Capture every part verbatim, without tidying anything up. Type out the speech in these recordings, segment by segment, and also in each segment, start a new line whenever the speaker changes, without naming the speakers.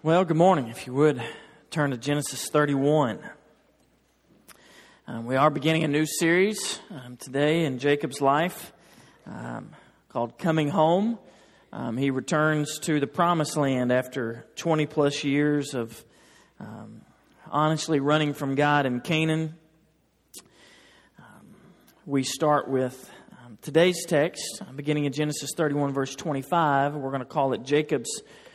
Well, good morning. If you would, turn to Genesis thirty-one. Um, we are beginning a new series um, today in Jacob's life um, called Coming Home. Um, he returns to the Promised Land after twenty plus years of um, honestly running from God in Canaan. Um, we start with um, today's text, beginning in Genesis thirty-one, verse twenty-five. We're going to call it Jacob's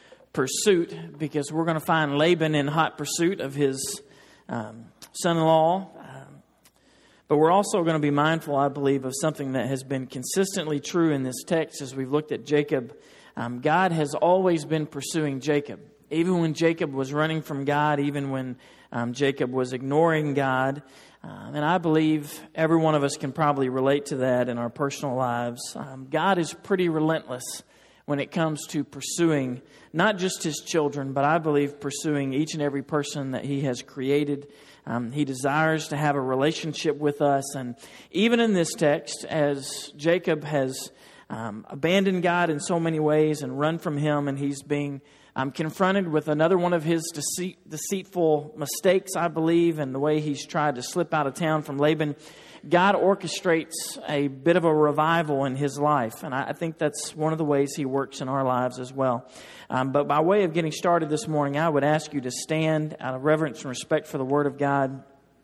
Pursuit, because we're going to find Laban in hot pursuit of his um, son-in-law. Um, but we're also going to be mindful, I believe, of something that has been consistently true in this text as we've looked at Jacob. Um, God has always been pursuing Jacob. Even when Jacob was running from God, even when um, Jacob was ignoring God. Um, and I believe every one of us can probably relate to that in our personal lives. Um, God is pretty relentless when it comes to pursuing not just His children, but I believe pursuing each and every person that He has created. Um, he desires to have a relationship with us. And even in this text, as Jacob has um, abandoned God in so many ways and run from Him, and he's being um, confronted with another one of his deceit, deceitful mistakes, I believe, and the way he's tried to slip out of town from Laban, God orchestrates a bit of a revival in his life. And I think that's one of the ways He works in our lives as well. Um, but by way of getting started this morning, I would ask you to stand out of reverence and respect for the Word of God.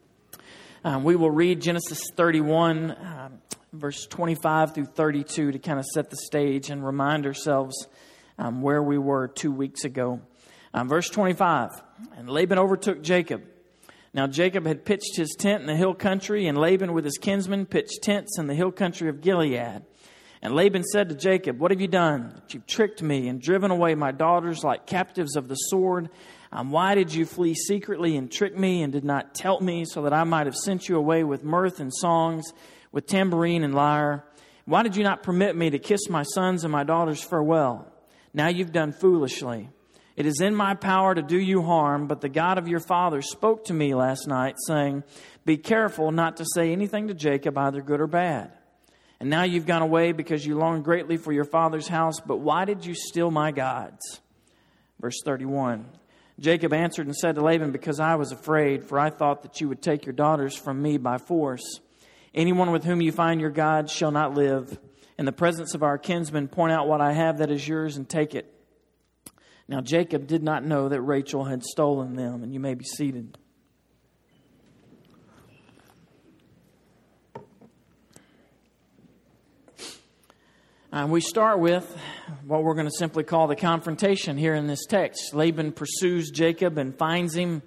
Um, we will read Genesis thirty-one, um, verse twenty-five through thirty-two to kind of set the stage and remind ourselves um, where we were two weeks ago. Um, verse twenty-five, and Laban overtook Jacob. Now Jacob had pitched his tent in the hill country, and Laban with his kinsmen pitched tents in the hill country of Gilead. And Laban said to Jacob, "What have you done? You've tricked me and driven away my daughters like captives of the sword. Um, why did you flee secretly and trick me and did not tell me, so that I might have sent you away with mirth and songs, with tambourine and lyre? Why did you not permit me to kiss my sons and my daughters farewell? Now you've done foolishly. It is in my power to do you harm, but the God of your father spoke to me last night, saying, 'Be careful not to say anything to Jacob, either good or bad.' And now you've gone away because you longed greatly for your father's house, but why did you steal my gods?" Verse thirty-one, Jacob answered and said to Laban, "Because I was afraid, for I thought that you would take your daughters from me by force. Anyone with whom you find your gods shall not live. In the presence of our kinsmen, point out what I have that is yours and take it." Now Jacob did not know that Rachel had stolen them, and you may be seated. And we start with what we're going to simply call the confrontation here in this text. Laban pursues Jacob and finds him.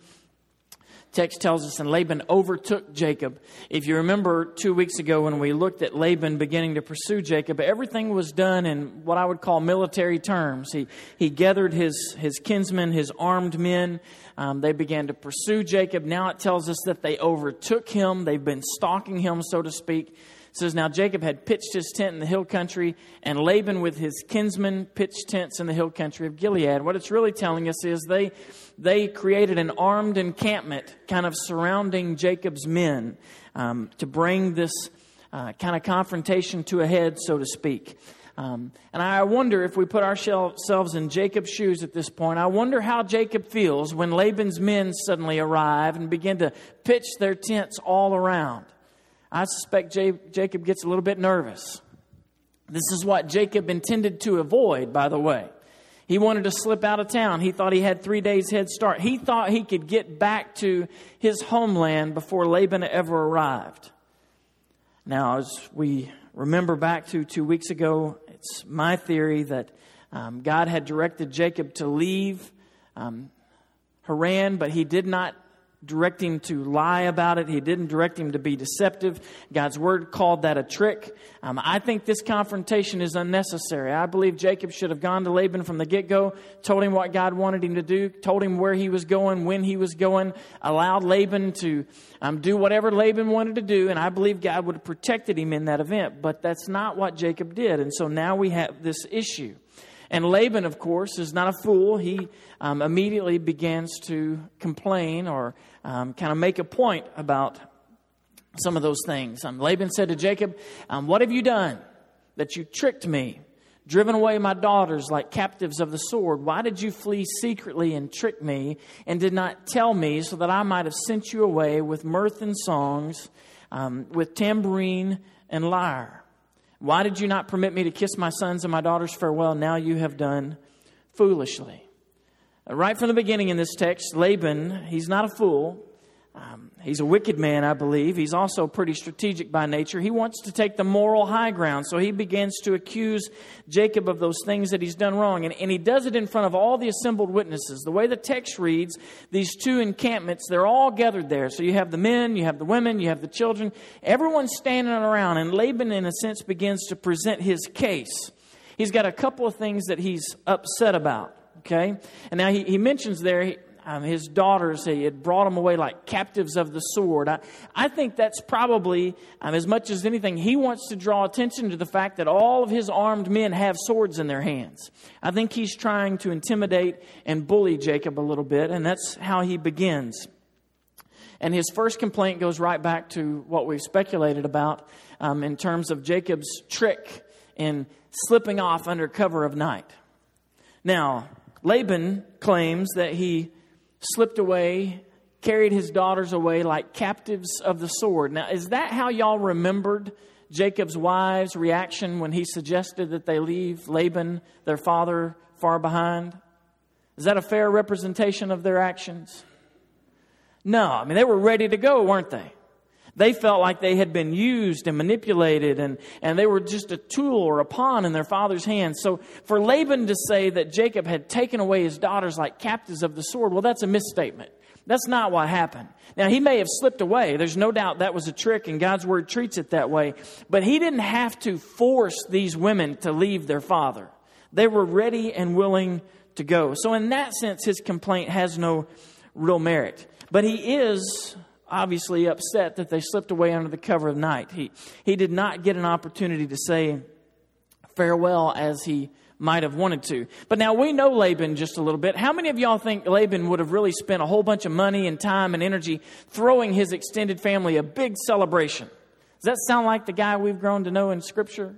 Text tells us, and Laban overtook Jacob. If you remember two weeks ago when we looked at Laban beginning to pursue Jacob, everything was done in what I would call military terms. He he gathered his, his kinsmen, his armed men. Um, they began to pursue Jacob. Now it tells us that they overtook him. They've been stalking him, so to speak. It says, now Jacob had pitched his tent in the hill country, and Laban with his kinsmen pitched tents in the hill country of Gilead. What it's really telling us is they they created an armed encampment kind of surrounding Jacob's men um, to bring this uh, kind of confrontation to a head, so to speak. Um, and I wonder if we put ourselves in Jacob's shoes at this point, I wonder how Jacob feels when Laban's men suddenly arrive and begin to pitch their tents all around. I suspect Jacob gets a little bit nervous. This is what Jacob intended to avoid, by the way. He wanted to slip out of town. He thought he had three days head start. He thought he could get back to his homeland before Laban ever arrived. Now, as we remember back to two weeks ago, it's my theory that um, God had directed Jacob to leave um, Haran, but He did not direct him to lie about it. He didn't direct him to be deceptive. God's Word called that a trick. Um, I think this confrontation is unnecessary. I believe Jacob should have gone to Laban from the get-go, told him what God wanted him to do, told him where he was going, when he was going, allowed Laban to um, do whatever Laban wanted to do, and I believe God would have protected him in that event. But that's not what Jacob did, and so now we have this issue. And Laban, of course, is not a fool. He um, immediately begins to complain or um, kind of make a point about some of those things. Um, Laban said to Jacob, um, "What have you done that you tricked me, driven away my daughters like captives of the sword. Why did you flee secretly and trick me and did not tell me so that I might have sent you away with mirth and songs, um, with tambourine and lyre? Why did you not permit me to kiss my sons and my daughters farewell? Now you have done foolishly. Right from the beginning in this text, Laban, he's not a fool. Um, he's a wicked man, I believe. He's also pretty strategic by nature. He wants to take the moral high ground. So he begins to accuse Jacob of those things that he's done wrong. And, and he does it in front of all the assembled witnesses. The way the text reads, these two encampments, they're all gathered there. So you have the men, you have the women, you have the children. Everyone's standing around. And Laban, in a sense, begins to present his case. He's got a couple of things that he's upset about. Okay? And now he, he mentions there... He, Um, his daughters, he had brought them away like captives of the sword. I, I think that's probably, um, as much as anything, he wants to draw attention to the fact that all of his armed men have swords in their hands. I think he's trying to intimidate and bully Jacob a little bit, and that's how he begins. And his first complaint goes right back to what we've speculated about um, in terms of Jacob's trick in slipping off under cover of night. Now, Laban claims that he slipped away, carried his daughters away like captives of the sword. Now, is that how y'all remembered Jacob's wives' reaction when he suggested that they leave Laban, their father, far behind? Is that a fair representation of their actions? No, I mean, they were ready to go, weren't they? They felt like they had been used and manipulated and, and they were just a tool or a pawn in their father's hands. So for Laban to say that Jacob had taken away his daughters like captives of the sword, well, that's a misstatement. That's not what happened. Now, he may have slipped away. There's no doubt that was a trick, and God's word treats it that way. But he didn't have to force these women to leave their father. They were ready and willing to go. So in that sense, his complaint has no real merit. But he is obviously upset that they slipped away under the cover of night. He he did not get an opportunity to say farewell as he might have wanted to. But now we know Laban just a little bit. How many of y'all think Laban would have really spent a whole bunch of money and time and energy throwing his extended family a big celebration? Does that sound like the guy we've grown to know in Scripture?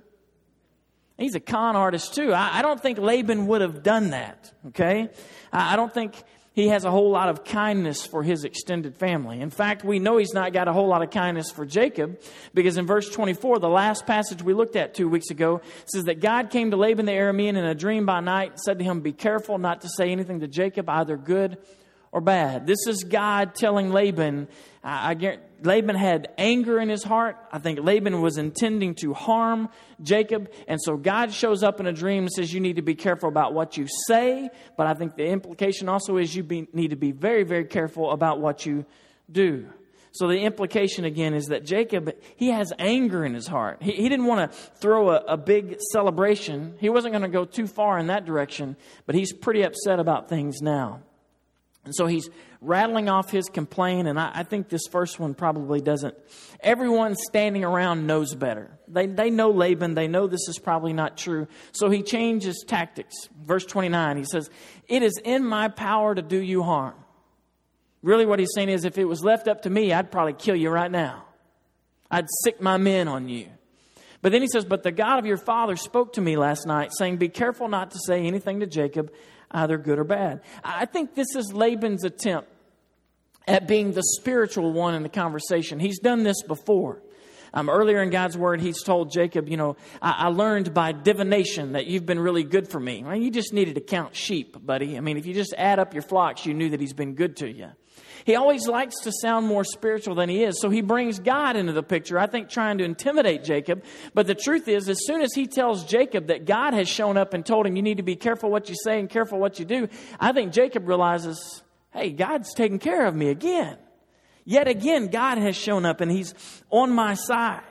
He's a con artist too. I, I don't think Laban would have done that. Okay? I, I don't think he has a whole lot of kindness for his extended family. In fact, we know he's not got a whole lot of kindness for Jacob, because in verse twenty-four, the last passage we looked at two weeks ago, says that God came to Laban the Aramean in a dream by night and said to him, "Be careful not to say anything to Jacob, either good or bad." This is God telling Laban. I, I guarantee, Laban had anger in his heart. I think Laban was intending to harm Jacob. And so God shows up in a dream and says, you need to be careful about what you say. But I think the implication also is you be, need to be very, very careful about what you do. So the implication again is that Jacob, he has anger in his heart. He, he didn't want to throw a, a big celebration. He wasn't going to go too far in that direction. But he's pretty upset about things now. And so he's rattling off his complaint, and I, I think this first one probably doesn't. Everyone standing around knows better. They they know Laban. They know this is probably not true. So he changes tactics. Verse twenty-nine, he says, "It is in my power to do you harm." Really what he's saying is, if it was left up to me, I'd probably kill you right now. I'd sick my men on you. But then he says, "But the God of your father spoke to me last night, saying, be careful not to say anything to Jacob, either good or bad." I think this is Laban's attempt at being the spiritual one in the conversation. He's done this before. Um, earlier in God's word, he's told Jacob, you know, I, I learned by divination that you've been really good for me. Well, you just needed to count sheep, buddy. I mean, if you just add up your flocks, you knew that he's been good to you. He always likes to sound more spiritual than he is. So he brings God into the picture, I think trying to intimidate Jacob. But the truth is, as soon as he tells Jacob that God has shown up and told him, you need to be careful what you say and careful what you do, I think Jacob realizes, hey, God's taking care of me again. Yet again, God has shown up and he's on my side.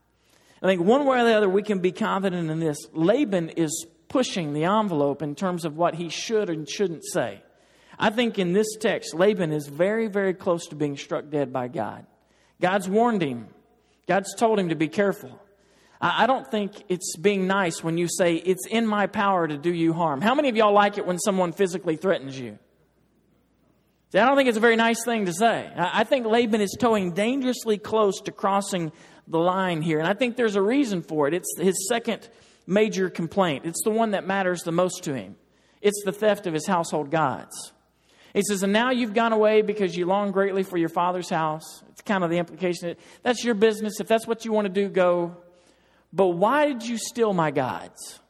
I think one way or the other, we can be confident in this. Laban is pushing the envelope in terms of what he should and shouldn't say. I think in this text, Laban is very, very close to being struck dead by God. God's warned him. God's told him to be careful. I don't think it's being nice when you say, it's in my power to do you harm. How many of y'all like it when someone physically threatens you? See, I don't think it's a very nice thing to say. I think Laban is towing dangerously close to crossing the line here. And I think there's a reason for it. It's his second major complaint. It's the one that matters the most to him. It's the theft of his household gods. He says, and now you've gone away because you long greatly for your father's house. It's kind of the implication. That's your business. If that's what you want to do, go. But why did you steal my gods?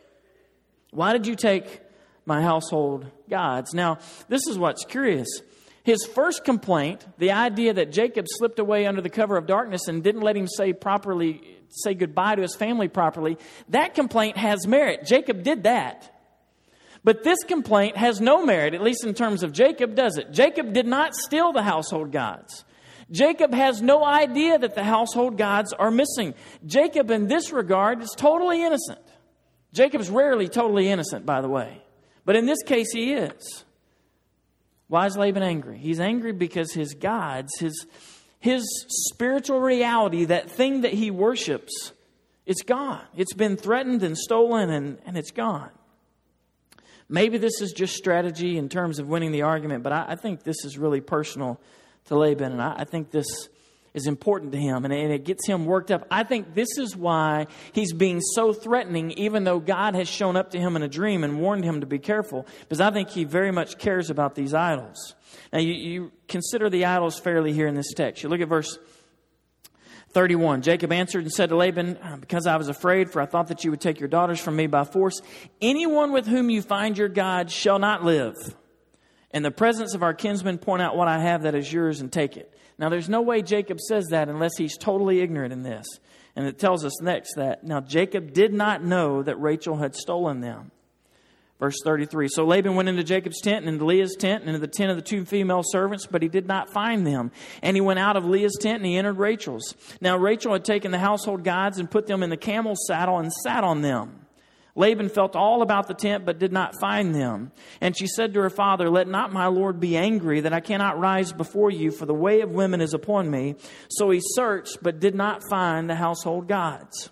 Why did you take my household gods? Now, this is what's curious. His first complaint, the idea that Jacob slipped away under the cover of darkness and didn't let him say properly, say goodbye to his family properly, that complaint has merit. Jacob did that. But this complaint has no merit, at least in terms of Jacob, does it? Jacob did not steal the household gods. Jacob has no idea that the household gods are missing. Jacob, in this regard, is totally innocent. Jacob's rarely totally innocent, by the way. But in this case, he is. Why is Laban angry? He's angry because his gods, his, his spiritual reality, that thing that he worships, it's gone. It's been threatened and stolen, and, and it's gone. Maybe this is just strategy in terms of winning the argument, but I, I think this is really personal to Laban, and I, I think this is important to him, and, and it gets him worked up. I think this is why he's being so threatening, even though God has shown up to him in a dream and warned him to be careful, because I think he very much cares about these idols. Now, you, you consider the idols fairly here in this text. You look at verse thirty-one. Jacob answered and said to Laban, because I was afraid, for I thought that you would take your daughters from me by force. Anyone with whom you find your God shall not live. In the presence of our kinsmen, point out what I have that is yours and take it. Now, there's no way Jacob says that unless he's totally ignorant in this. And it tells us next that, now Jacob did not know that Rachel had stolen them. Verse thirty-three, so Laban went into Jacob's tent and into Leah's tent and into the tent of the two female servants, but he did not find them. And he went out of Leah's tent and he entered Rachel's. Now Rachel had taken the household gods and put them in the camel's saddle and sat on them. Laban felt all about the tent, but did not find them. And she said to her father, let not my lord be angry that I cannot rise before you, for the way of women is upon me. So he searched, but did not find the household gods.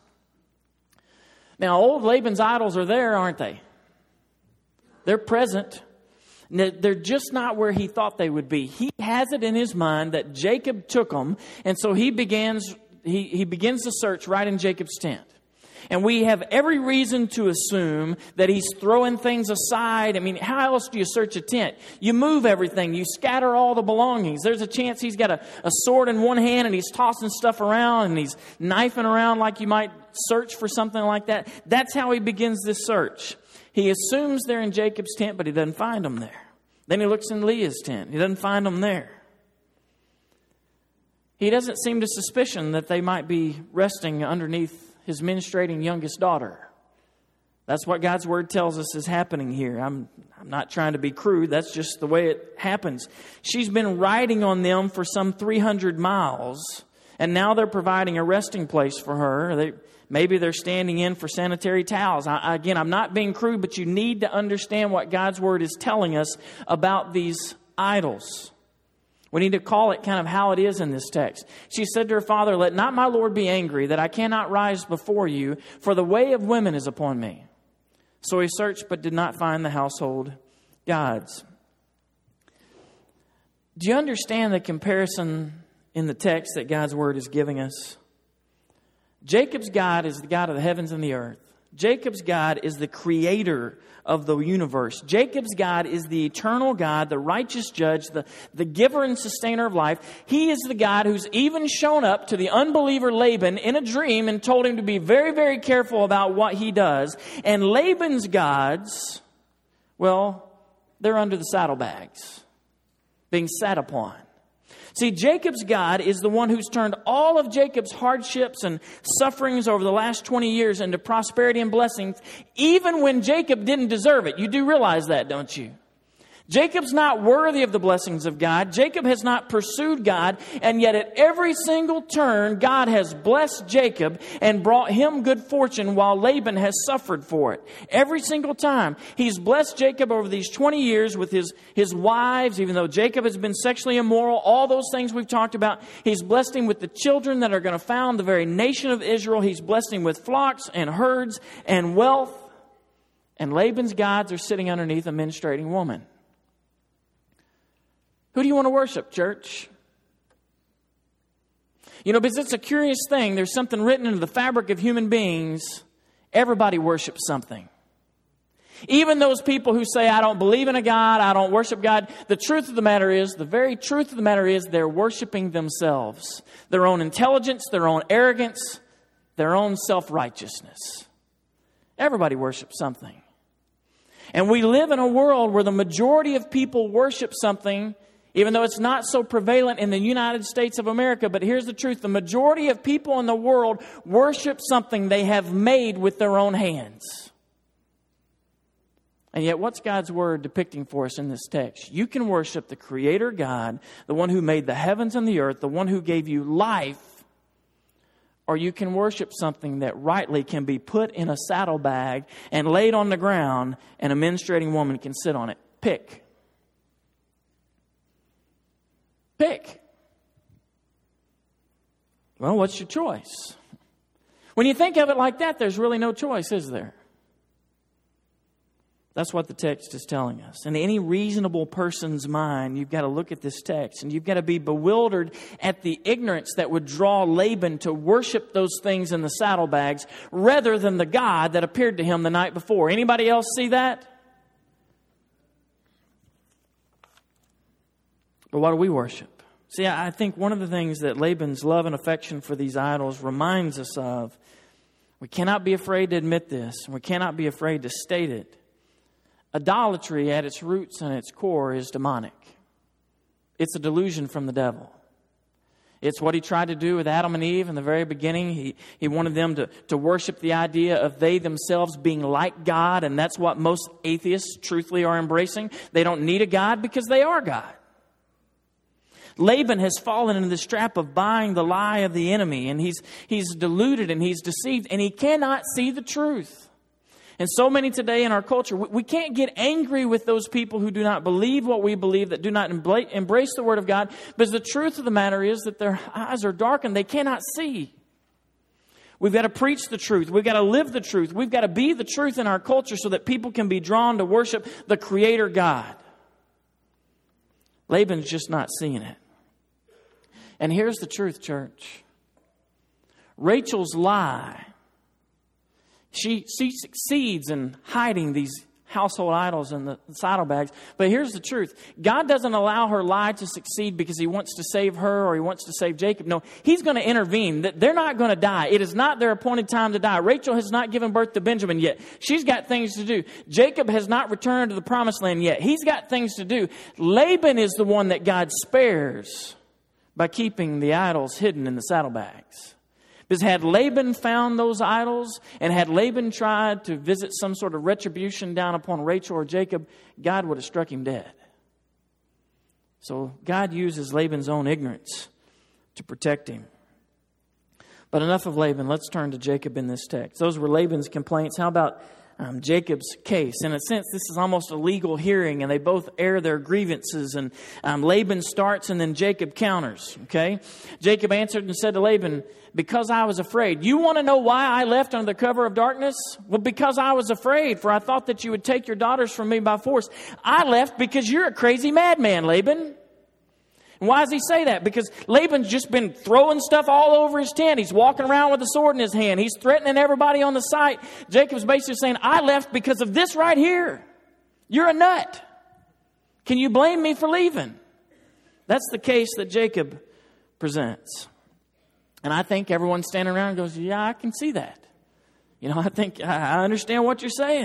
Now, old Laban's idols are there, aren't they? They're present. They're just not where he thought they would be. He has it in his mind that Jacob took them, and so he begins, he, he begins the search right in Jacob's tent. And we have every reason to assume that he's throwing things aside. I mean, how else do you search a tent? You move everything. You scatter all the belongings. There's a chance he's got a, a sword in one hand and he's tossing stuff around and he's knifing around like you might search for something like that. That's how he begins this search. He assumes they're in Jacob's tent, but he doesn't find them there. Then he looks in Leah's tent. He doesn't find them there. He doesn't seem to suspicion that they might be resting underneath his menstruating youngest daughter. That's what God's word tells us is happening here. I'm, I'm not trying to be crude. That's just the way it happens. She's been riding on them for some three hundred miles, and now they're providing a resting place for her. They, maybe they're standing in for sanitary towels. I, again, I'm not being crude, but you need to understand what God's word is telling us about these idols. We need to call it kind of how it is in this text. She said to her father, let not my lord be angry that I cannot rise before you, for the way of women is upon me. So he searched but did not find the household gods. Do you understand the comparison in the text that God's word is giving us? Jacob's God is the God of the heavens and the earth. Jacob's God is the creator of the universe. Jacob's God is the eternal God, the righteous judge, the, the giver and sustainer of life. He is the God who's even shown up to the unbeliever Laban in a dream and told him to be very, very careful about what he does. And Laban's gods, well, they're under the saddlebags, being sat upon. See, Jacob's God is the one who's turned all of Jacob's hardships and sufferings over the last twenty years into prosperity and blessings, even when Jacob didn't deserve it. You do realize that, don't you? Jacob's not worthy of the blessings of God. Jacob has not pursued God. And yet at every single turn, God has blessed Jacob and brought him good fortune while Laban has suffered for it. Every single time. He's blessed Jacob over these twenty years with his, his wives, even though Jacob has been sexually immoral, all those things we've talked about. He's blessed him with the children that are going to found the very nation of Israel. He's blessed him with flocks and herds and wealth. And Laban's gods are sitting underneath a menstruating woman. Who do you want to worship, church? You know, because it's a curious thing. There's something written into the fabric of human beings Everybody worships something. Even those people who say, I don't believe in a God, I don't worship God, the truth of the matter is, the very truth of the matter is, they're worshiping themselves. Their own intelligence, their own arrogance, their own self-righteousness. Everybody worships something. And we live in a world where the majority of people worship something, even though it's not so prevalent in the United States of America. But here's the truth. The majority of people in the world worship something they have made with their own hands. And yet, what's God's Word depicting for us in this text? You can worship the Creator God, the one who made the heavens and the earth, the one who gave you life, or you can worship something that rightly can be put in a saddlebag and laid on the ground, and a menstruating woman can sit on it. Pick. Pick. Well, what's your choice? When you think of it like that, there's really no choice, is there? That's what the text is telling us. In any reasonable person's mind, you've got to look at this text and you've got to be bewildered at the ignorance that would draw Laban to worship those things in the saddlebags rather than the God that appeared to him the night before. Anybody else see that? But what do we worship? See, I think one of the things that Laban's love and affection for these idols reminds us of, we cannot be afraid to admit this, and we cannot be afraid to state it. Idolatry at its roots and its core is demonic. It's a delusion from the devil. It's what he tried to do with Adam and Eve in the very beginning. He, he wanted them to, to worship the idea of they themselves being like God, and that's what most atheists truthfully are embracing. They don't need a God because they are God. Laban has fallen into this trap of buying the lie of the enemy, and he's, he's deluded and he's deceived, and he cannot see the truth. And so many today in our culture, we can't get angry with those people who do not believe what we believe, that do not embrace the Word of God, because the truth of the matter is that their eyes are darkened. They cannot see. We've got to preach the truth. We've got to live the truth. We've got to be the truth in our culture so that people can be drawn to worship the Creator God. Laban's just not seeing it. And here's the truth, church. Rachel's lie, She, she succeeds in hiding these household idols in the saddlebags. But here's the truth. God doesn't allow her lie to succeed because He wants to save her or He wants to save Jacob. No, He's going to intervene. They're not going to die. It is not their appointed time to die. Rachel has not given birth to Benjamin yet. She's got things to do. Jacob has not returned to the promised land yet. He's got things to do. Laban is the one that God spares by keeping the idols hidden in the saddlebags. Because had Laban found those idols and had Laban tried to visit some sort of retribution down upon Rachel or Jacob, God would have struck him dead. So God uses Laban's own ignorance to protect him. But enough of Laban. Let's turn to Jacob in this text. Those were Laban's complaints. How about um, Jacob's case? In a sense, this is almost a legal hearing, and they both air their grievances. And um, Laban starts, and then Jacob counters. Okay, Jacob answered and said to Laban, "Because I was afraid." You want to know why I left under the cover of darkness? Well, because I was afraid, for I thought that you would take your daughters from me by force. I left because you're a crazy madman, Laban. And why does he say that? Because Laban's just been throwing stuff all over his tent. He's walking around with a sword in his hand. He's threatening everybody on the site. Jacob's basically saying, I left because of this right here. You're a nut. Can you blame me for leaving? That's the case that Jacob presents. And I think everyone standing around goes, yeah, I can see that. You know, I think I understand what you're saying.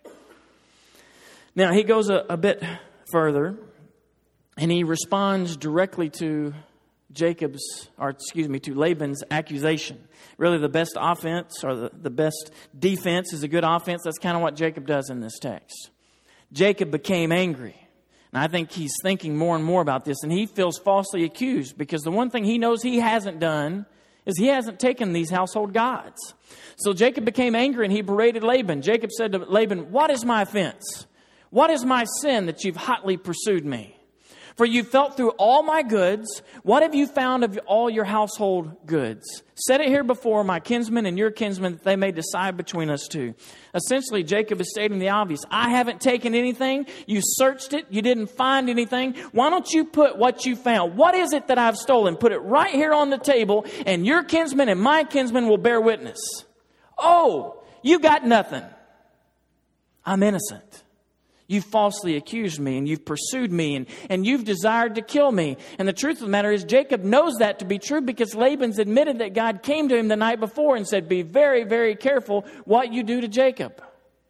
Now, he goes a, a bit further. And he responds directly to Jacob's, or excuse me, to Laban's accusation. Really the best offense or the, the best defense is a good offense. That's kind of what Jacob does in this text. Jacob became angry. And I think he's thinking more and more about this. And he feels falsely accused because the one thing he knows he hasn't done is he hasn't taken these household gods. So Jacob became angry and he berated Laban. Jacob said to Laban, what is my offense? What is my sin that you've hotly pursued me? For you felt through all my goods. What have you found of all your household goods? Set it here before my kinsmen and your kinsmen that they may decide between us two. Essentially, Jacob is stating the obvious. I haven't taken anything. You searched it. You didn't find anything. Why don't you put what you found? What is it that I've stolen? Put it right here on the table, and your kinsmen and my kinsmen will bear witness. Oh, You got nothing. I'm innocent. You falsely accused me, and you've pursued me, and, and you've desired to kill me. And the truth of the matter is, Jacob knows that to be true because Laban's admitted that God came to him the night before and said, be very, very careful what you do to Jacob.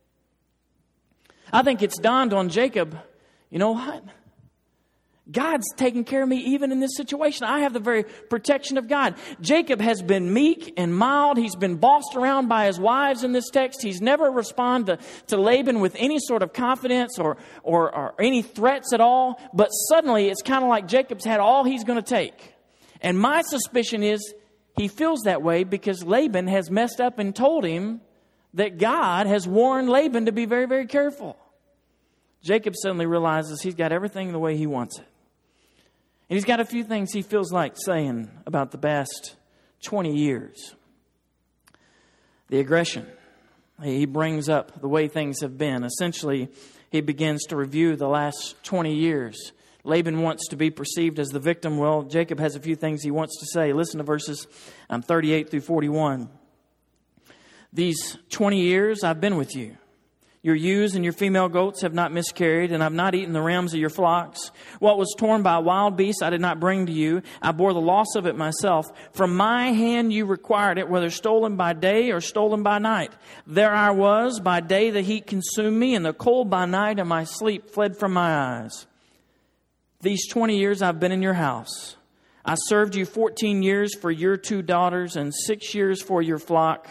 I think it's dawned on Jacob, you know what? God's taking care of me even in this situation. I have the very protection of God. Jacob has been meek and mild. He's been bossed around by his wives in this text. He's never responded to, to Laban with any sort of confidence or, or, or any threats at all. But suddenly it's kind of like Jacob's had all he's going to take. And my suspicion is he feels that way because Laban has messed up and told him that God has warned Laban to be very, very careful. Jacob suddenly realizes he's got everything the way he wants it. And he's got a few things he feels like saying about the past twenty years. The aggression. He brings up the way things have been. Essentially, he begins to review the last twenty years. Laban wants to be perceived as the victim. Well, Jacob has a few things he wants to say. Listen to verses um, thirty-eight through forty-one. These twenty years I've been with you. Your ewes and your female goats have not miscarried, and I've not eaten the rams of your flocks. What was torn by wild beasts I did not bring to you. I bore the loss of it myself. From my hand you required it, whether stolen by day or stolen by night. There I was. By day the heat consumed me, and the cold by night, and my sleep fled from my eyes. These twenty years I've been in your house. I served you fourteen years for your two daughters, and six years for your flock.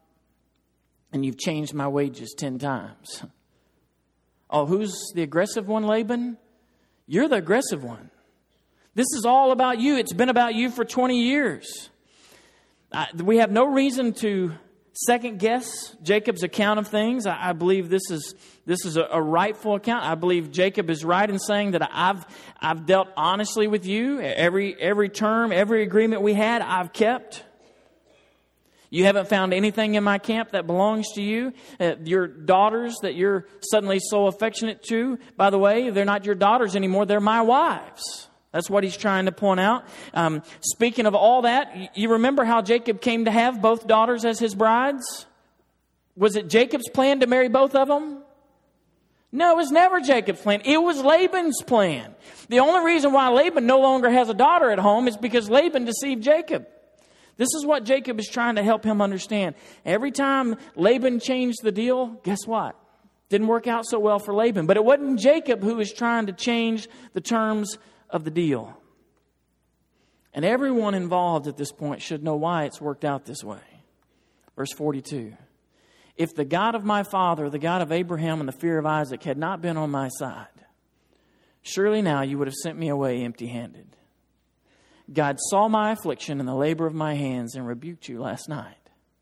And you've changed my wages ten times. Oh, who's the aggressive one, Laban? You're the aggressive one. This is all about you. It's been about you for twenty years. Uh, we have no reason to second guess Jacob's account of things. I, I believe this is this is a, a rightful account. I believe Jacob is right in saying that I've I've dealt honestly with you. Every every term, every agreement we had, I've kept. You haven't found anything in my camp that belongs to you. Uh, your daughters that you're suddenly so affectionate to, by the way, they're not your daughters anymore. They're my wives. That's what he's trying to point out. Um, speaking of all that, you remember how Jacob came to have both daughters as his brides? Was it Jacob's plan to marry both of them? No, it was never Jacob's plan. It was Laban's plan. The only reason why Laban no longer has a daughter at home is because Laban deceived Jacob. This is what Jacob is trying to help him understand. Every time Laban changed the deal, guess what? Didn't work out so well for Laban. But it wasn't Jacob who was trying to change the terms of the deal. And everyone involved at this point should know why it's worked out this way. Verse forty-two. If the God of my father, the God of Abraham and the fear of Isaac had not been on my side, surely now you would have sent me away empty-handed. God saw my affliction and the labor of my hands and rebuked you last night.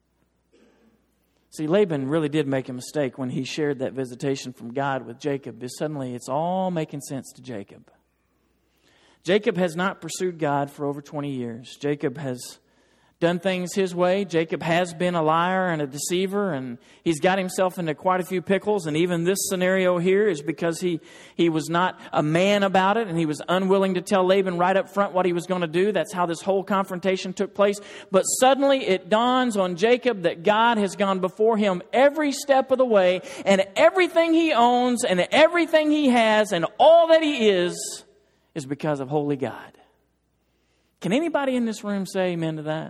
See, Laban really did make a mistake when he shared that visitation from God with Jacob. Because suddenly it's all making sense to Jacob. Jacob has not pursued God for over twenty years. Jacob has done things his way. Jacob has been a liar and a deceiver, and he's got himself into quite a few pickles. And even this scenario here is because he, he was not a man about it, and he was unwilling to tell Laban right up front what he was going to do. That's how this whole confrontation took place. But suddenly it dawns on Jacob that God has gone before him every step of the way, and everything he owns and everything he has and all that he is is because of holy God. Can anybody in this room say amen to that?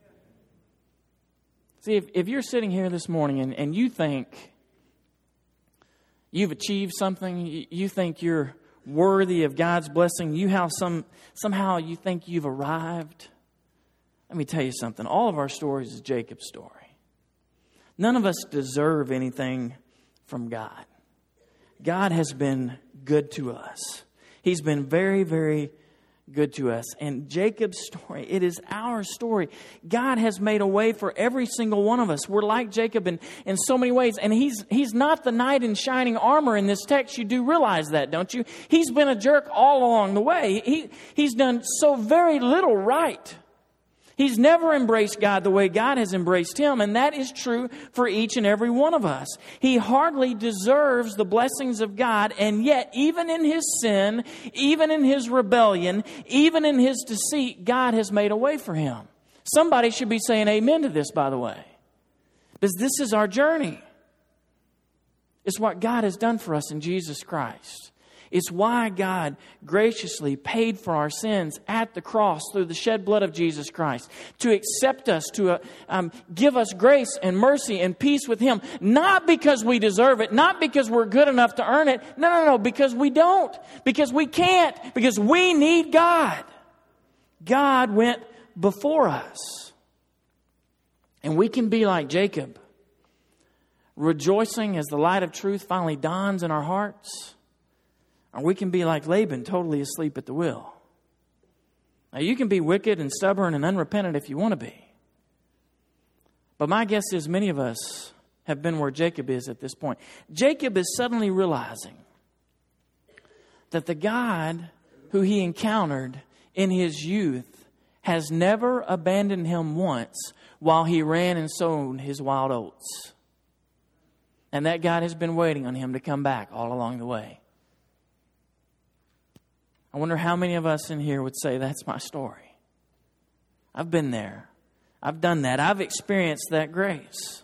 See, if, if you're sitting here this morning and, and you think you've achieved something, you, you think you're worthy of God's blessing, you have some somehow you think you've arrived, let me tell you something. All of our stories is Jacob's story. None of us deserve anything from God. God has been good to us. He's been very, very good to us. And Jacob's story, it is our story. God has made a way for every single one of us. We're like Jacob in, in so many ways. And he's he's not the knight in shining armor in this text. You do realize that, don't you? He's been a jerk all along the way. He He's done so very little right. He's never embraced God the way God has embraced him, and that is true for each and every one of us. He hardly deserves the blessings of God, and yet, even in his sin, even in his rebellion, even in his deceit, God has made a way for him. Somebody should be saying amen to this, by the way. Because this is our journey. It's what God has done for us in Jesus Christ. It's why God graciously paid for our sins at the cross through the shed blood of Jesus Christ. To accept us, to uh, um, give us grace and mercy and peace with Him. Not because we deserve it. Not because we're good enough to earn it. No, no, no. Because we don't. Because we can't. Because we need God. God went before us. And we can be like Jacob, rejoicing as the light of truth finally dawns in our hearts. Or we can be like Laban, totally asleep at the wheel. Now, you can be wicked and stubborn and unrepentant if you want to be. But my guess is many of us have been where Jacob is at this point. Jacob is suddenly realizing that the God who he encountered in his youth has never abandoned him once while he ran and sowed his wild oats. And that God has been waiting on him to come back all along the way. I wonder how many of us in here would say, that's my story. I've been there. I've done that. I've experienced that grace.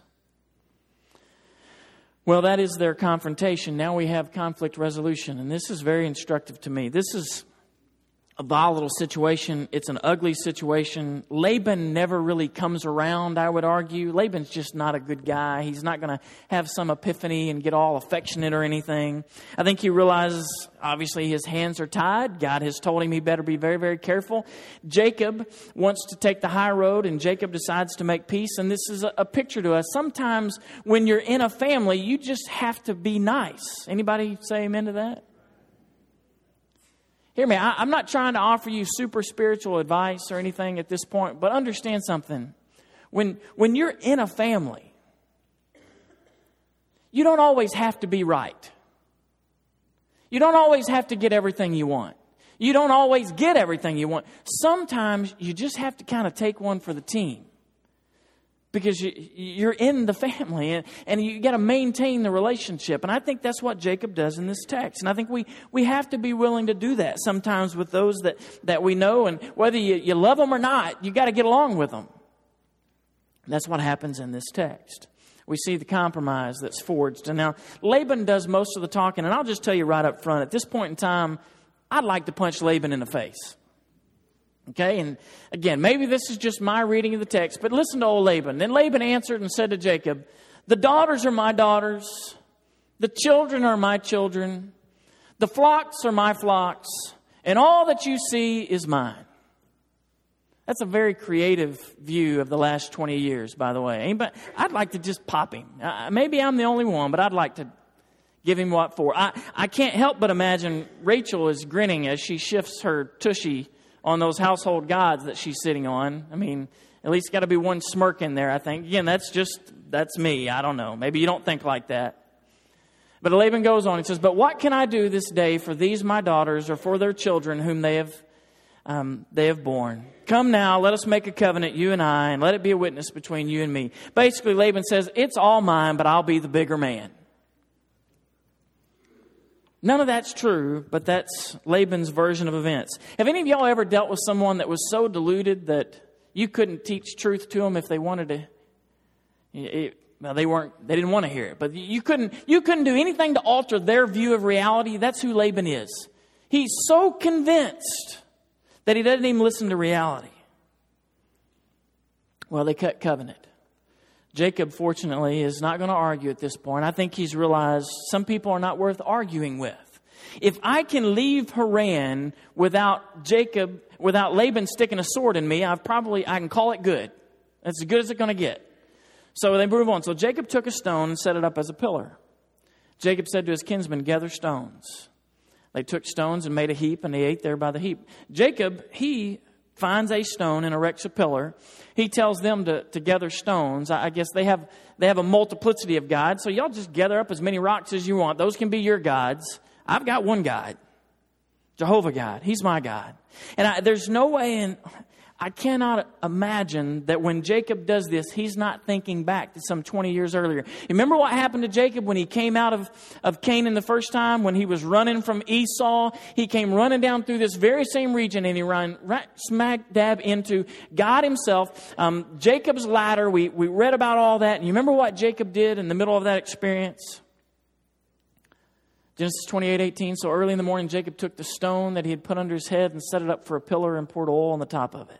Well, that is their confrontation. Now we have conflict resolution. And this is very instructive to me. This is a volatile situation. It's an ugly situation. Laban never really comes around, I would argue. Laban's just not a good guy. He's not going to have some epiphany and get all affectionate or anything. I think he realizes, obviously, his hands are tied. God has told him he better be very, very careful. Jacob wants to take the high road, and Jacob decides to make peace. And this is a, a picture to us. Sometimes when you're in a family, you just have to be nice. Anybody say amen to that? Hear me, I, I'm not trying to offer you super spiritual advice or anything at this point, but understand something. When, when you're in a family, you don't always have to be right. You don't always have to get everything you want. You don't always get everything you want. Sometimes you just have to kind of take one for the team. Because you, you're in the family and, and you got to maintain the relationship. And I think that's what Jacob does in this text. And I think we, we have to be willing to do that sometimes with those that, that we know. And whether you, you love them or not, you got to get along with them. And that's what happens in this text. We see the compromise that's forged. And now Laban does most of the talking. And I'll just tell you right up front, at this point in time, I'd like to punch Laban in the face. Okay, and again, maybe this is just my reading of the text, but listen to old Laban. Then Laban answered and said to Jacob, the daughters are my daughters, the children are my children, the flocks are my flocks, and all that you see is mine. That's a very creative view of the last twenty years, by the way. Anybody, I'd like to just pop him. Uh, maybe I'm the only one, but I'd like to give him what for. I, I can't help but imagine Rachel is grinning as she shifts her tushy on those household gods that she's sitting on. I mean, at least got to be one smirk in there, I think. Again, that's just, that's me. I don't know. Maybe you don't think like that. But Laban goes on and says, but what can I do this day for these my daughters or for their children whom they have um, they have borne? Come now, let us make a covenant, you and I, and let it be a witness between you and me. Basically, Laban says, it's all mine, but I'll be the bigger man. None of that's true, but that's Laban's version of events. Have any of y'all ever dealt with someone that was so deluded that you couldn't teach truth to them if they wanted to? It, well, they weren't. They didn't want to hear it, but you couldn't. You couldn't do anything to alter their view of reality. That's who Laban is. He's so convinced that he doesn't even listen to reality. Well, they cut covenant. Jacob, fortunately, is not going to argue at this point. I think he's realized some people are not worth arguing with. If I can leave Haran without Jacob, without Laban sticking a sword in me, I've probably, I can call it good. That's as good as it's going to get. So they move on. So Jacob took a stone and set it up as a pillar. Jacob said to his kinsmen, gather stones. They took stones and made a heap, and they ate there by the heap. Jacob, he finds a stone and erects a pillar. He tells them to, to gather stones. I, I guess they have they have a multiplicity of gods. So y'all just gather up as many rocks as you want. Those can be your gods. I've got one God, Jehovah God. He's my God. And I, there's no way in... I cannot imagine that when Jacob does this, he's not thinking back to some twenty years earlier. You remember what happened to Jacob when he came out of, of Canaan the first time, when he was running from Esau? He came running down through this very same region, and he ran right smack dab into God himself. Um, Jacob's ladder, we, we read about all that. And you remember what Jacob did in the middle of that experience? Genesis twenty-eight eighteen. So early in the morning, Jacob took the stone that he had put under his head and set it up for a pillar and poured oil on the top of it.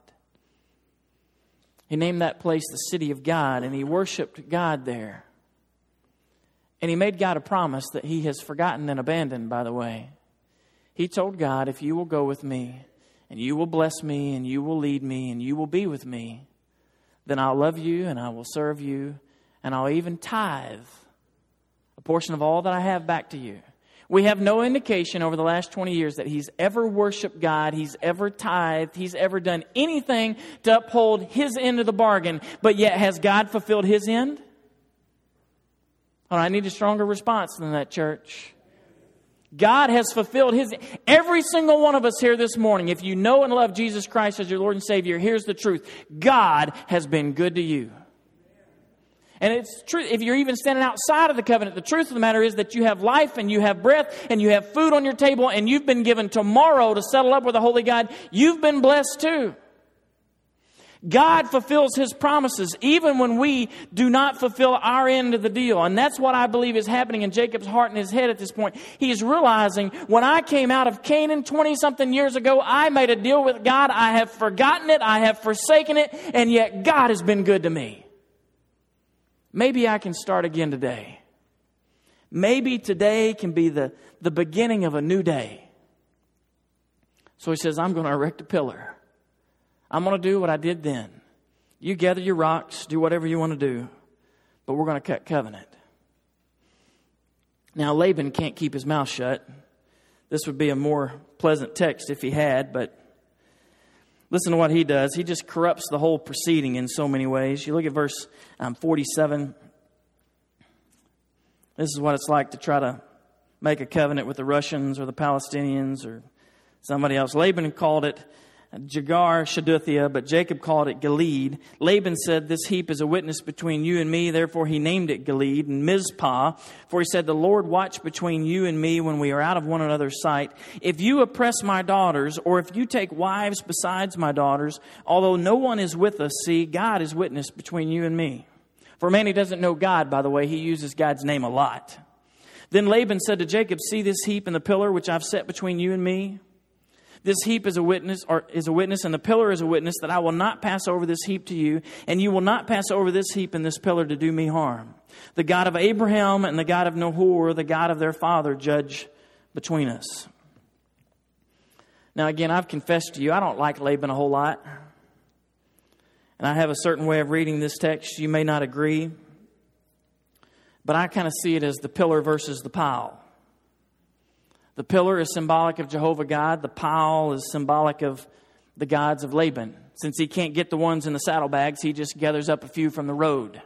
He named that place the city of God, and he worshiped God there. And he made God a promise that he has forgotten and abandoned, by the way. He told God, if you will go with me, and you will bless me, and you will lead me, and you will be with me, then I'll love you, and I will serve you, and I'll even tithe a portion of all that I have back to you. We have no indication over the last twenty years that he's ever worshiped God, he's ever tithed, he's ever done anything to uphold his end of the bargain. But yet, has God fulfilled his end? Oh, I need a stronger response than that, church. God has fulfilled his... Every single one of us here this morning, if you know and love Jesus Christ as your Lord and Savior, here's the truth. God has been good to you. And it's true, if you're even standing outside of the covenant, the truth of the matter is that you have life and you have breath and you have food on your table and you've been given tomorrow to settle up with a holy God. You've been blessed too. God fulfills his promises even when we do not fulfill our end of the deal. And that's what I believe is happening in Jacob's heart and his head at this point. He is realizing, when I came out of Canaan twenty-something years ago, I made a deal with God. I have forgotten it. I have forsaken it. And yet God has been good to me. Maybe I can start again today. Maybe today can be the, the beginning of a new day. So he says, I'm going to erect a pillar. I'm going to do what I did then. You gather your rocks, do whatever you want to do, but we're going to cut covenant. Now, Laban can't keep his mouth shut. This would be a more pleasant text if he had, but listen to what he does. He just corrupts the whole proceeding in so many ways. You look at verse um, forty-seven. This is what it's like to try to make a covenant with the Russians or the Palestinians or somebody else. Laban called it Jagar Shaduthia, but Jacob called it Gilead. Laban said, this heap is a witness between you and me. Therefore he named it Gilead. And Mizpah, for he said, the Lord watch between you and me when we are out of one another's sight. If you oppress my daughters, or if you take wives besides my daughters, although no one is with us, see, God is witness between you and me. For a man who doesn't know God, by the way, he uses God's name a lot. Then Laban said to Jacob, see this heap and the pillar which I've set between you and me? This heap is a witness, or is a witness, and the pillar is a witness that I will not pass over this heap to you, and you will not pass over this heap and this pillar to do me harm. The God of Abraham and the God of Nahor, the God of their father, judge between us. Now again, I've confessed to you, I don't like Laban a whole lot. And I have a certain way of reading this text. You may not agree. But I kind of see it as the pillar versus the pile. The pillar is symbolic of Jehovah God. The pile is symbolic of the gods of Laban. Since he can't get the ones in the saddlebags, he just gathers up a few from the road.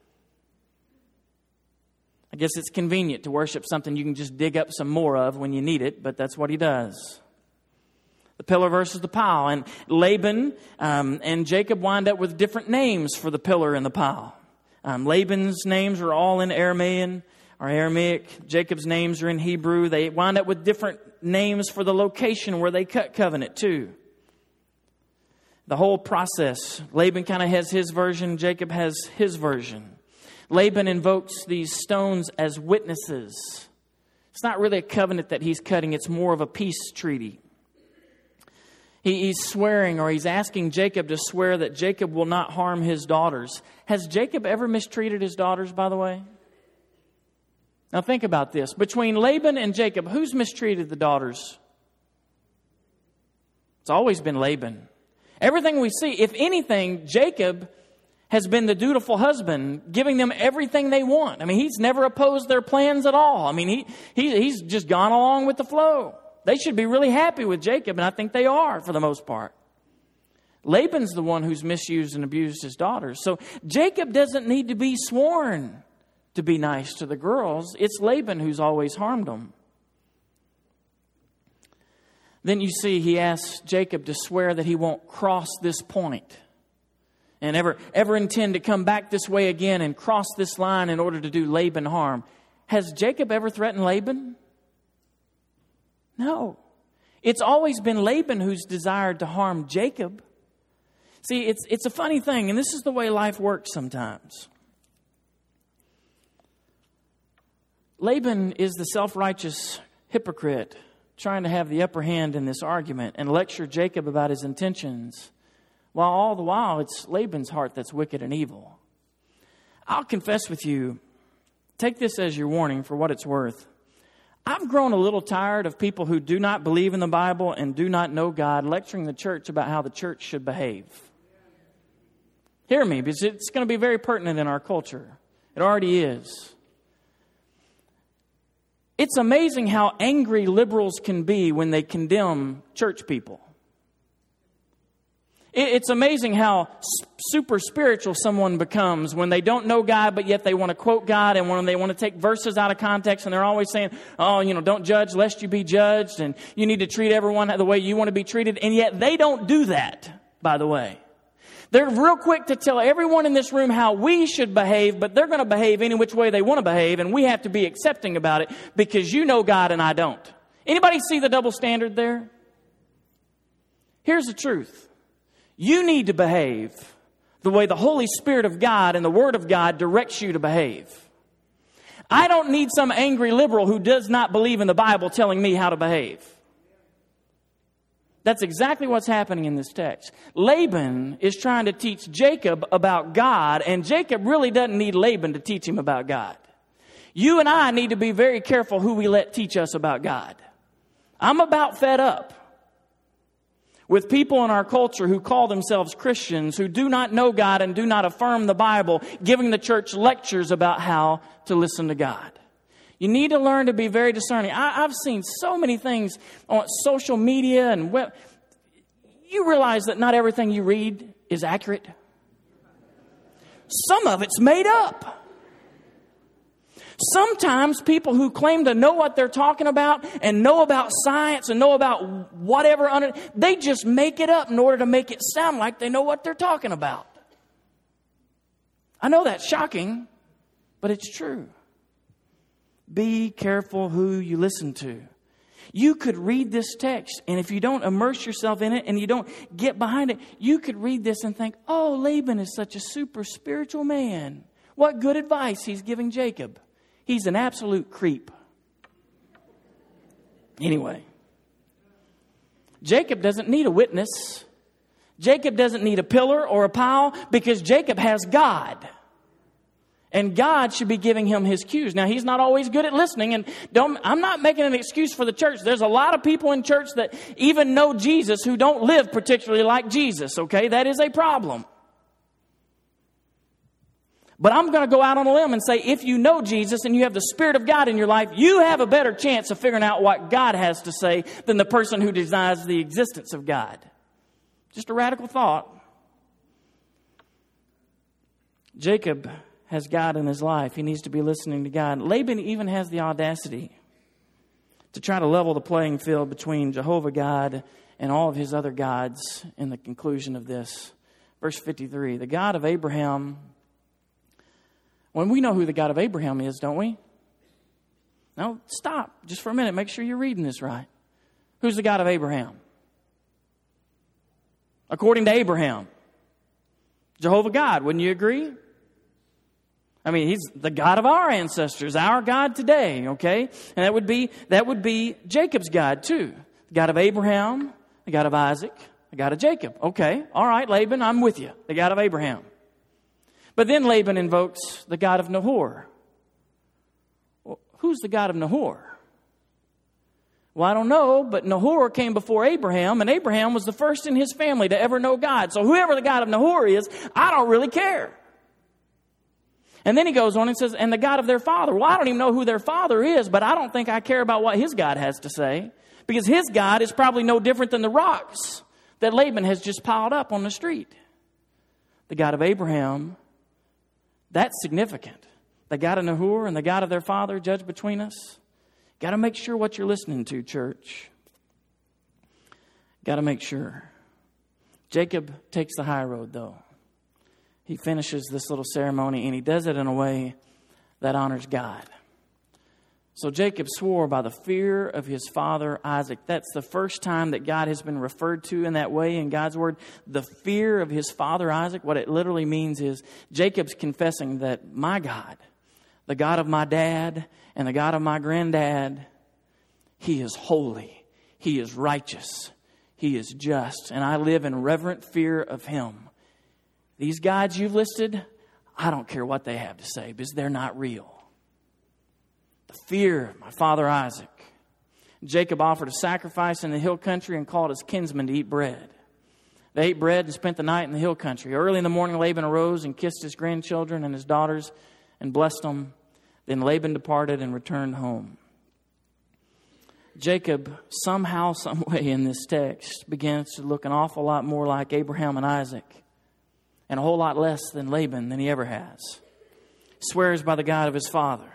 I guess it's convenient to worship something you can just dig up some more of when you need it, but that's what he does. The pillar versus the pile. And Laban um, and Jacob wind up with different names for the pillar and the pile. Um, Laban's names are all in Aramaean or Aramaic. Jacob's names are in Hebrew. They wind up with different names for the location where they cut covenant too. The whole process. Laban kind of has his version. Jacob has his version. Laban invokes these stones as witnesses. It's not really a covenant that he's cutting. It's more of a peace treaty. He, he's swearing, or he's asking Jacob to swear that Jacob will not harm his daughters. Has Jacob ever mistreated his daughters, by the way? Now think about this. Between Laban and Jacob, who's mistreated the daughters? It's always been Laban. Everything we see, if anything, Jacob has been the dutiful husband, giving them everything they want. I mean, he's never opposed their plans at all. I mean, he, he he's just gone along with the flow. They should be really happy with Jacob, and I think they are for the most part. Laban's the one who's misused and abused his daughters. So Jacob doesn't need to be sworn to be nice to the girls. It's Laban who's always harmed them. Then you see he asks Jacob to swear that he won't cross this point and ever, ever intend to come back this way again and cross this line in order to do Laban harm. Has Jacob ever threatened Laban? No. It's always been Laban who's desired to harm Jacob. See, it's, it's a funny thing, and this is the way life works sometimes. Laban is the self-righteous hypocrite trying to have the upper hand in this argument and lecture Jacob about his intentions, while all the while it's Laban's heart that's wicked and evil. I'll confess with you, take this as your warning for what it's worth. I've grown a little tired of people who do not believe in the Bible and do not know God lecturing the church about how the church should behave. Hear me, because it's going to be very pertinent in our culture. It already is. It's amazing how angry liberals can be when they condemn church people. It's amazing how super spiritual someone becomes when they don't know God, but yet they want to quote God, and when they want to take verses out of context, and they're always saying, oh, you know, don't judge lest you be judged, and you need to treat everyone the way you want to be treated. And yet they don't do that, by the way. They're real quick to tell everyone in this room how we should behave, but they're going to behave any which way they want to behave, and we have to be accepting about it because you know God and I don't. Anybody see the double standard there? Here's the truth. You need to behave the way the Holy Spirit of God and the Word of God directs you to behave. I don't need some angry liberal who does not believe in the Bible telling me how to behave. That's exactly what's happening in this text. Laban is trying to teach Jacob about God, and Jacob really doesn't need Laban to teach him about God. You and I need to be very careful who we let teach us about God. I'm about fed up with people in our culture who call themselves Christians, who do not know God and do not affirm the Bible, giving the church lectures about how to listen to God. You need to learn to be very discerning. I, I've seen so many things on social media and web. You realize that not everything you read is accurate. Some of it's made up. Sometimes people who claim to know what they're talking about and know about science and know about whatever, under, they just make it up in order to make it sound like they know what they're talking about. I know that's shocking, but it's true. Be careful who you listen to. You could read this text, and if you don't immerse yourself in it and you don't get behind it, you could read this and think, oh, Laban is such a super spiritual man. What good advice he's giving Jacob. He's an absolute creep. Anyway, Jacob doesn't need a witness. Jacob doesn't need a pillar or a pile because Jacob has God. And God should be giving him his cues. Now, he's not always good at listening. And don't, I'm not making an excuse for the church. There's a lot of people in church that even know Jesus who don't live particularly like Jesus, okay? That is a problem. But I'm going to go out on a limb and say, if you know Jesus and you have the Spirit of God in your life, you have a better chance of figuring out what God has to say than the person who denies the existence of God. Just a radical thought. Jacob has God in his life. He needs to be listening to God. Laban even has the audacity to try to level the playing field between Jehovah God and all of his other gods in the conclusion of this. Verse fifty-three, the God of Abraham. When we know who the God of Abraham is, don't we? No, stop just for a minute. Make sure you're reading this right. Who's the God of Abraham? According to Abraham, Jehovah God. Wouldn't you agree? I mean, he's the God of our ancestors, our God today, okay? And that would be that would be Jacob's God too. The God of Abraham, the God of Isaac, the God of Jacob. Okay, all right, Laban, I'm with you. The God of Abraham. But then Laban invokes the God of Nahor. Well, who's the God of Nahor? Well, I don't know, but Nahor came before Abraham, and Abraham was the first in his family to ever know God. So whoever the God of Nahor is, I don't really care. And then he goes on and says, and the God of their father. Well, I don't even know who their father is, but I don't think I care about what his God has to say. Because his God is probably no different than the rocks that Laban has just piled up on the street. The God of Abraham, that's significant. The God of Nahor and the God of their father judge between us. Got to make sure what you're listening to, church. Got to make sure. Jacob takes the high road, though. He finishes this little ceremony, and he does it in a way that honors God. So Jacob swore by the fear of his father Isaac. That's the first time that God has been referred to in that way in God's word. The fear of his father Isaac. What it literally means is Jacob's confessing that my God, the God of my dad and the God of my granddad, He is holy. He is righteous. He is just. And I live in reverent fear of Him. These gods you've listed, I don't care what they have to say because they're not real. The fear of my father Isaac. Jacob offered a sacrifice in the hill country and called his kinsmen to eat bread. They ate bread and spent the night in the hill country. Early in the morning, Laban arose and kissed his grandchildren and his daughters and blessed them. Then Laban departed and returned home. Jacob, somehow, some way in this text, begins to look an awful lot more like Abraham and Isaac and a whole lot less than Laban than he ever has. Swears by the God of his father.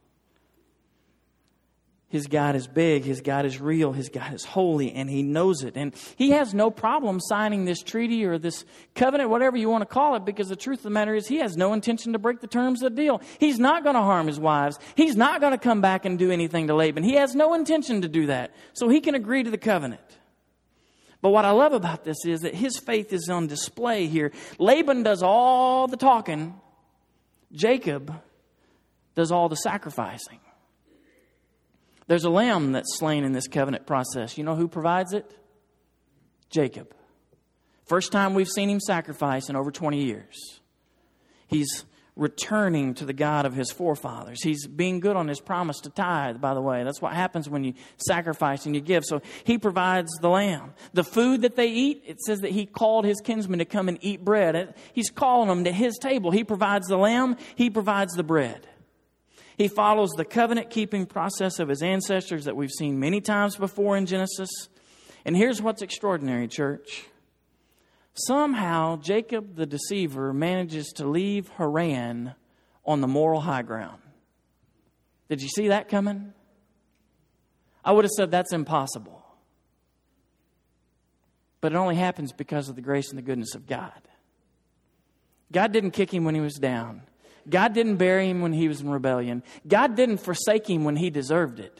His God is big, His God is real, His God is holy, and He knows it. And he has no problem signing this treaty or this covenant, whatever you want to call it, because the truth of the matter is he has no intention to break the terms of the deal. He's not going to harm his wives. He's not going to come back and do anything to Laban. He has no intention to do that. So he can agree to the covenant. But what I love about this is that his faith is on display here. Laban does all the talking. Jacob does all the sacrificing. There's a lamb that's slain in this covenant process. You know who provides it? Jacob. First time we've seen him sacrifice in over twenty years. He's returning to the God of his forefathers. He's being good on his promise to tithe, by the way. That's what happens when you sacrifice and you give. So he provides the lamb. The food that they eat, it says that he called his kinsmen to come and eat bread. He's calling them to his table. He provides the lamb. He provides the bread. He follows the covenant-keeping process of his ancestors that we've seen many times before in Genesis. And here's what's extraordinary, church. Somehow, Jacob the deceiver manages to leave Haran on the moral high ground. Did you see that coming? I would have said that's impossible. But it only happens because of the grace and the goodness of God. God didn't kick him when he was down. God didn't bury him when he was in rebellion. God didn't forsake him when he deserved it.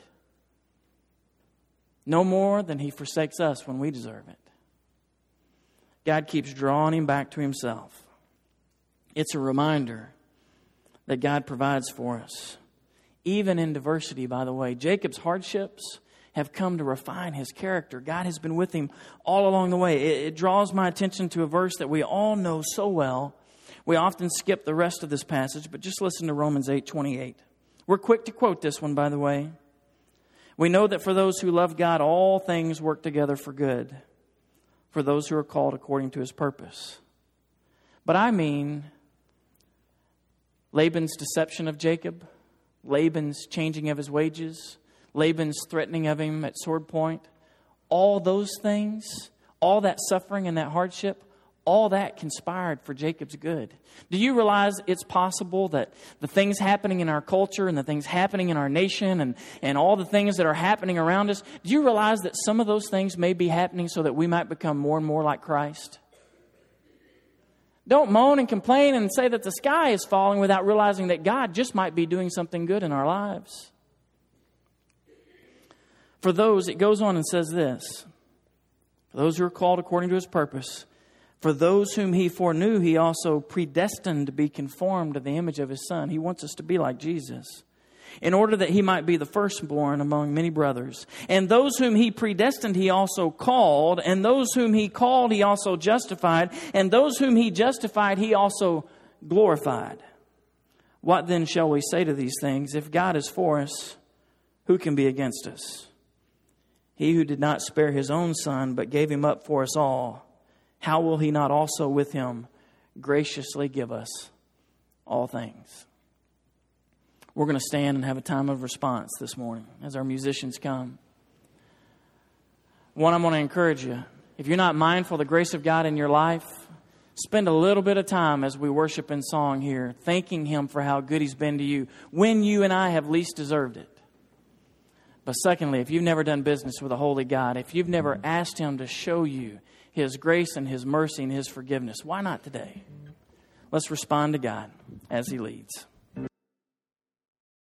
No more than He forsakes us when we deserve it. God keeps drawing him back to Himself. It's a reminder that God provides for us. Even in diversity, by the way. Jacob's hardships have come to refine his character. God has been with him all along the way. It, it draws my attention to a verse that we all know so well. We often skip the rest of this passage, but just listen to Romans eight twenty-eight. We're quick to quote this one, by the way. We know that for those who love God, all things work together for good, for those who are called according to His purpose. But I mean Laban's deception of Jacob, Laban's changing of his wages, Laban's threatening of him at sword point, all those things, all that suffering and that hardship, all that conspired for Jacob's good. Do you realize it's possible that the things happening in our culture and the things happening in our nation and, and all the things that are happening around us, do you realize that some of those things may be happening so that we might become more and more like Christ? Don't moan and complain and say that the sky is falling without realizing that God just might be doing something good in our lives. For those, it goes on and says this, for those who are called according to His purpose, for those whom He foreknew, He also predestined to be conformed to the image of His Son. He wants us to be like Jesus, in order that He might be the firstborn among many brothers. And those whom He predestined, He also called. And those whom He called, He also justified. And those whom He justified, He also glorified. What then shall we say to these things? If God is for us, who can be against us? He who did not spare His own Son, but gave Him up for us all, how will He not also with Him graciously give us all things? We're going to stand and have a time of response this morning as our musicians come. One, I'm going to encourage you. If you're not mindful of the grace of God in your life, spend a little bit of time as we worship in song here, thanking Him for how good He's been to you when you and I have least deserved it. But secondly, if you've never done business with a holy God, if you've never asked Him to show you His grace and His mercy and His forgiveness, why not today? Let's respond to God as He leads.